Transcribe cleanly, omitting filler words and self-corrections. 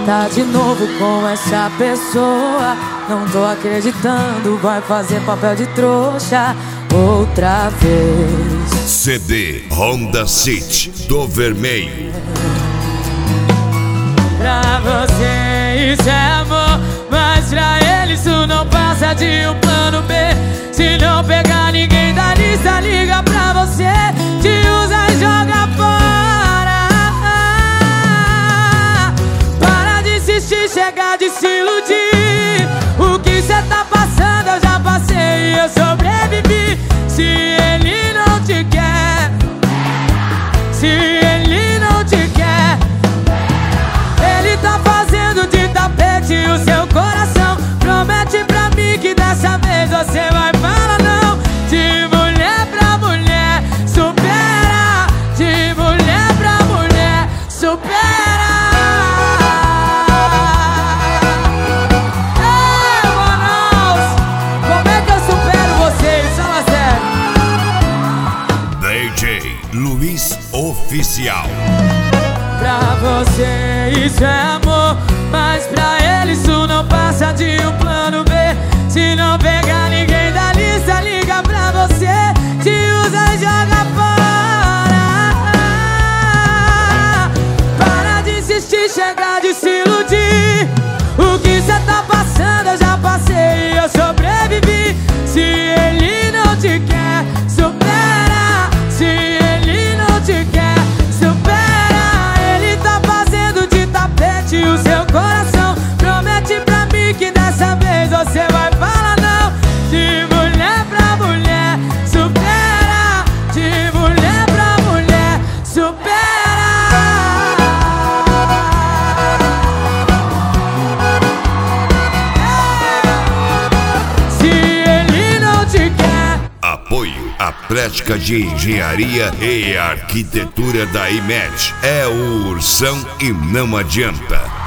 Tá de novo com essa pessoa, não tô acreditando, vai fazer papel de trouxa outra vez. CD Honda City do Vermelho. Pra você isso é amor, mas pra ele isso não passa de um plano B. Se não pegar ninguém da lista, liga pra você, te usa e joga fora. Para de insistir, chega de se iludir. O que cê tá passando eu já passei e eu sobrevivi. Se ele não te quer, se ele não te quer, ele tá fazendo de tapete o seu coração. Promete pra mim que dessa vez você vai falar não. De mulher pra mulher, supera. De mulher pra mulher, supera. Ei, Manaus, como é que eu supero vocês? Fala sério. DJ Luiz Oficial. Pra você isso é amor, mas pra ele isso não passa de um plano B. Se não pegar ninguém da lista, liga pra você, te usa e joga fora. Para de insistir, chega de se iludir. O que cê tá passando eu já passei e eu sobrevivi. Se ele não te quer, supera. Se ele não te quer, supera. Ele tá fazendo de tapete o seu coração. Promete pra mim que dessa vez você vai falar não. De mulher pra mulher, supera. De mulher pra mulher, supera. Se ele não te quer. Apoio à prática de engenharia e arquitetura da IMET. É o Ursão e não adianta.